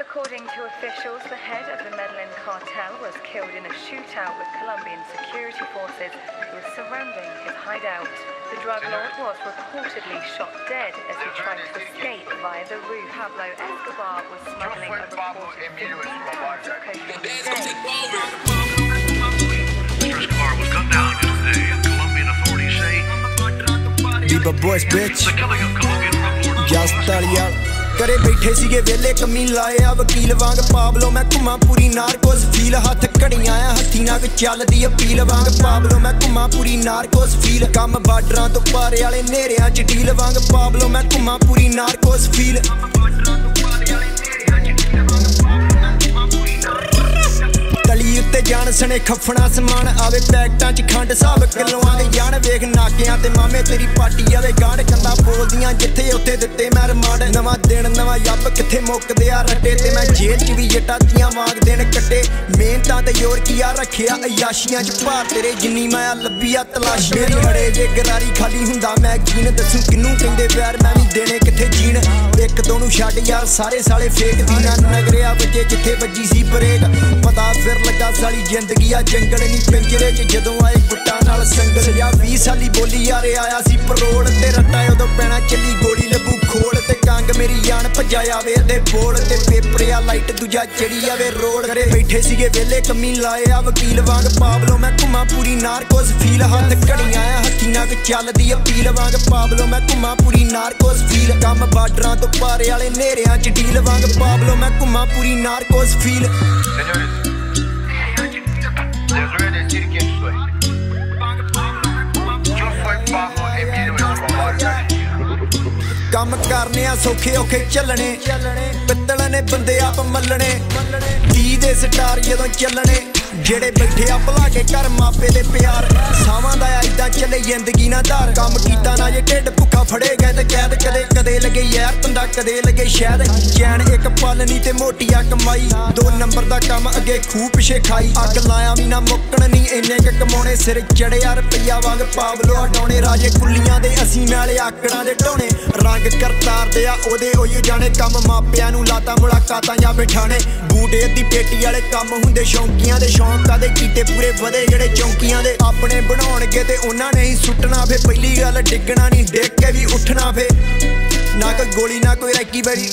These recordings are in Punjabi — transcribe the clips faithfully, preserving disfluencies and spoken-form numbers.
According to officials, the head of the Medellin cartel was killed in a shootout with Colombian security forces who were surrounding his hideout. The drug lord was reportedly shot dead as he tried to escape via the roof. Pablo Escobar was smuggling a reported fifteen pounds of cocaine a day. Mister Escobar was gunned down yesterday, and Colombian authorities say Viva boys, bitch. the killing of Colombian drug lord Just ਤਾਲੀਆਂ ਕਰੇ ਬੈਠੇ ਸੀਗੇ ਵੇਲੇ ਕਮੀ ਲਾਏ ਆ ਵਕੀਲ ਵਾਂਗ ਪਾਬਲੋ ਮੈਂ ਘੁੰਮਾ ਪੂਰੀ ਨਾਰਕੋਸ ਫੀਲ ਹੱਥ ਘੜੀਆਂ ਆ ਹੱਥੀ ਨਾਲ ਚੱਲਦੀ ਅਪੀਲ ਵਾਂਗ ਪਾਬਲੋ ਮੈਂ ਘੁੰਮਾ ਪੂਰੀ ਨਾਰਕੋਸ ਫੀਲ ਕੰਮ ਬਾਰਡਰਾਂ ਤੋਂ ਪਾਰੇ ਵਾਲੇ ਨੇਰਿਆਂ ਚ ਡੀਲ ਵਾਂਗ ਪਾਬਲੋ ਮੈਂ ਘੁੰਮਾ ਪੂਰੀ ਨਾਰਕੋਸ ਫੀਲ ਤਲੀ ਉੱਤੇ ਜਾਣ ਸਣੇ ਖਫਣਾ ਸਮਾਨ ਆਵੇ ਪੈਕਟਾਂ ਚ ਖੰਡ ਸਾਬ ਕਿਲੋਆਂ ਦੇ ਜਾਣ ਵੇਖ ਨਾਕਿਆਂ ਤੇ ਮਾਮੇ ਤੇਰੀ ਪਾਟੀ ਆਵੇ ਗਾਂਢ ਕੰਦਾ ਬੋਲਦੀਆਂ ਜਿੱਥੇ ਉੱਥੇ ਦਿੱਤੇ ਮੈਂ ਰਮਾਂਡ ਨਵਾਂ ਦਿਨ ਨਵਾਂ ਯੱਬ ਕਿੱਥੇ ਮੁੱਕਦੇ ਆ ਰੱਟੇ ਤੇ ਮੈਂ ਜੇਲ੍ਹ ਚ ਵੀ ਜੱਟਾਂ ਦੀਆਂ ਵਾਂਗ ਦਿਨ ਕੱਟੇ ਮਿਹਨਤਾਂ ਤੇ ਜ਼ੋਰ ਕੀ ਆ ਰੱਖਿਆ ਅਯਾਸ਼ੀਆਂ ਚ ਭਾਰ ਤੇਰੇ ਜਿੰਨੀ ਮਾਇਆ ਲੱਭੀ ਆ ਤਲਾਸ਼ ਮੇਰੀ ਹੜੇ ਜੇ ਗਰਾਰੀ ਖਾਲੀ ਹੁੰਦਾ ਮੈਂ ਕੀਨ ਦੱਸੂ ਕਿਨੂੰ ਕਹਿੰਦੇ ਪਿਆਰ ਮੈਂ ਵੀ ਦੇਣੇ ਕਿੱਥੇ ਜੀਣ ਇੱਕ ਦੋ ਨੂੰ ਛੱਡ ਯਾਰ ਸਾਰੇ ਸਾਲੇ ਫੇਕ ਦੀਨਾ ਨਗਰਿਆ ਵੱਜੇ ਜਿੱਥੇ ਵੱਜੀ ਸੀ ਬਰੇਕ ਪਤਾ ਫਿਰ ਲੱਗਾ ਸਾਲੀ ਜ਼ਿੰਦਗੀ ਆ ਜੰਗਲ ਨਹੀਂ ਪਿੰਜਰੇ ਚ ਜਦੋਂ ਆਏ ਗੁੱਟਾਂ ਨਾਲ ਸੰਗਲ ਜਾਂ ਵੀਹ ਸਾਲੀ ਬੋਲੀ ਯਾਰੇ ਆਇਆ ਸੀ ਪਰੋਲ ਤੇ ਰੱਟਾ ਉਦੋਂ ਪੈਣਾ ਚੱਲੀ ਗੋਲੀ ਲੱਭੂ ਖੋਲ ਤੇ ਕੰਗ ਮੇਰੀ ਜਾਨ ਭੱਜਾ ਆਵੇ ਤੇ ਬੋਲ ਤੇ ਪੇਪਰ ਆ ਲਾਈਟ ਦੂਜਾ ਚੜੀ ਆਵੇ ਰੋਡ ਕਰੇ ਬੈਠੇ ਸੀਗੇ ਵੇਲੇ ਕਮੀ ਲਾਏ ਆ ਵਕੀਲ ਵਾਂਗ ਪਾਬਲੋ ਮੈਂ ਘੁੰਮਾ ਪੂਰੀ ਨਾਰਕੋਸ ਫੀਲ ਹੱਥ ਘੜੀਆਂ ਆ ਹੱਥੀ ਨਾਲ ਚੱਲਦੀ ਅਪੀਲ ਵਾਂਗ ਪਾਬਲੋ ਮੈਂ ਘੁੰਮਾ ਪੂਰੀ ਨਾਰਕੋਸ ਫੀਲ ਕੰਮ ਬਾਰਡਰਾਂ ਤੋਂ ਪਾਰੇ ਵਾਲੇ ਨੇਰਿਆਂ ਚ ਡੀਲ ਵਾਂਗ ਪਾਬਲੋ ਮੈਂ ਘੁੰਮਾ ਪੂਰੀ Narcos feel Les voy a decir quién soy. Yo soy Pablo Emilio Escobar. ਕੰਮ ਕਰਨੇ ਆ ਸੌਖੇ ਔਖੇ ਚੱਲਣੇ ਪਿੱਤਲ ਨੇ ਬੰਦੇ ਆਪ ਮੱਲਣੇ ਤੀ ਦੇ ਸਟਾਰ ਜਦੋਂ ਚੱਲਣੇ ਜਿਹੜੇ ਬੈਠੇ ਆ ਭਲਾ ਕੇ ਘਰ ਮਾਪੇ ਦੇ ਪਿਆਰ ਸਾਵਾਂ ਦਾ ਇਦਾਂ ਚੱਲੇ ਜ਼ਿੰਦਗੀ ਨਾ ਧਾਰ ਕੰਮ ਕੀਤਾ ਨਾ ਜੇ ਢਿੱਡ ਭੁੱਖਾ ਫੜੇ ਗਏ ਤੇ ਕੈਦ ਕਦੇ ਕਦੇ ਲੱਗੇ ਯਾਰ ਤੰਦਾ ਕਦੇ ਲੱਗੇ ਸ਼ਾਇਦ ਚੈਨ ਇੱਕ ਪਲ ਨਹੀਂ ਤੇ ਮੋਟੀ ਆ ਕਮਾਈ ਦੋ ਨੰਬਰ ਦਾ ਕੰਮ ਅੱਗੇ ਖੂਹ ਪਿਛੇ ਖਾਈ ਅੱਗ ਲਾਇਆ ਵੀ ਨਾ ਮੁੱਕਣ ਨਹੀਂ ਇੰਨੇ ਕ ਕਮਾਉਣੇ ਸਿਰ ਚੜਿਆ ਰੁਪਈਆ ਵਾਂਗ ਪਾਵਲੋ ਹਟਾਉਣੇ ਰਾਜੇ ਕੁੱਲੀਆਂ ਦੇ ਅਸੀਂ ਨਾਲੇ ਆਕੜਾਂ ਦੇ ਢੋਣੇ ਰੰਗ ਕਰਤਾਰ ਦੇ ਆ ਉਹਦੇ ਉਹੀ ਜਾਣੇ ਕੰਮ ਮਾਪਿਆਂ ਨੂੰ ਲਾਤਾ ਮੁਲਾਕਾਤਾਂ ਜਾਂ ਬਿਠਾਣੇ ਬੂਟੇ ਦੀ ਪੇਟੀ ਵਾਲੇ ਕੰਮ ਹੁੰਦੇ ਸ਼ੌਂਕੀਆਂ ਦੇ ਸ਼ੌਂਕਾਂ ਦੇ ਕੀਤੇ ਪੂਰੇ ਵਧੇ ਜਿਹੜੇ ਚੌਂਕੀਆਂ ਦੇ ਆਪਣੇ ਬਣਾਉਣਗੇ ਤੇ ਉਹਨਾਂ ਨੇ ਹੀ ਸੁੱਟਣਾ ਫੇ ਪਹਿਲੀ ਗੱਲ ਡਿੱਗਣਾ ਨਹੀਂ ਡਿੱਗ ਕੇ ਵੀ ਉੱਠਣਾ ਫੇ ਨਾ ਕੋਈ ਗੋਲੀ ਨਾ ਕੋਈ ਰੈਕੀ ਬੈਰੀ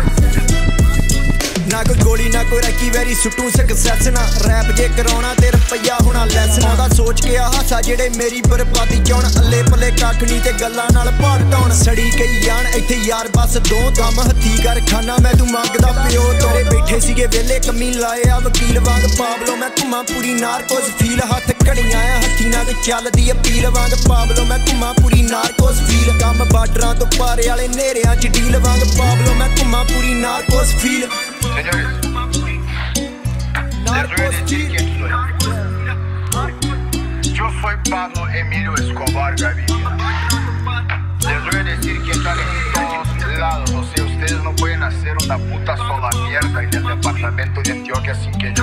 ਨਾ ਕੋਈ ਗੋਲੀ ਨਾ ਕੋਈ ਰੈਕੀ ਵੈਰੀ ਸੁੱਟੂ ਸਕਸੈਸ ਨਾ ਰੈਪ ਜੇ ਕਰਾਉਣਾ ਤੇ ਰੁਪਈਆ ਹੋਣਾ ਲੈਸ ਨਾ ਉਹਦਾ ਸੋਚ ਕੇ ਆ ਹਾਸਾ ਜਿਹੜੇ ਮੇਰੀ ਬਰਬਾਦੀ ਚਾਉਣ ਅੱਲੇ ਪੱਲੇ ਕੱਖ ਨਹੀਂ ਤੇ ਗੱਲਾਂ ਨਾਲ ਭਾਟਾਉਣ ਸੜੀ ਕਈ ਜਾਣ ਇੱਥੇ ਯਾਰ ਬਸ ਦੋ ਕੰਮ ਹੱਥੀ ਕਰ ਖਾਨਾ ਮੈਂ ਤੂੰ ਮੰਗਦਾ ਪਿਓ ਤੋਰੇ ਬੈਠੇ ਸੀਗੇ ਵੇਲੇ ਕਮੀ ਲਾਏ ਆ ਵਕੀਲ ਵਾਂਗ ਪਾਬਲੋ ਮੈਂ ਘੁੰਮਾ ਪੂਰੀ ਨਾਰਕੋਸ ਫੀਲ ਹੱਥ ਘੜੀਆਂ ਆ ਹੱਥੀ ਨਾਲ ਚੱਲਦੀ ਅਪੀਲ ਵਾਂਗ ਪਾਬਲੋ ਮੈਂ ਘੁੰਮਾ ਪੂਰੀ ਨਾਰਕੋਸ ਫੀਲ ਕੰਮ ਬਾਰਡਰਾਂ ਤੋਂ ਪਾਰੇ ਵਾਲੇ ਨੇਰਿਆਂ ਚ ਡੀਲ ਵਾਂਗ ਪਾਬਲੋ ਮੈਂ ਘੁੰਮਾ ਪੂਰੀ Narcos feel Señores, les voy a decir quién soy. Yo soy Pablo Emilio Escobar Gaviria. Les voy a decir que están en todos lados. O sea, ustedes no pueden hacer una puta sola mierda en el departamento de Antioquia sin que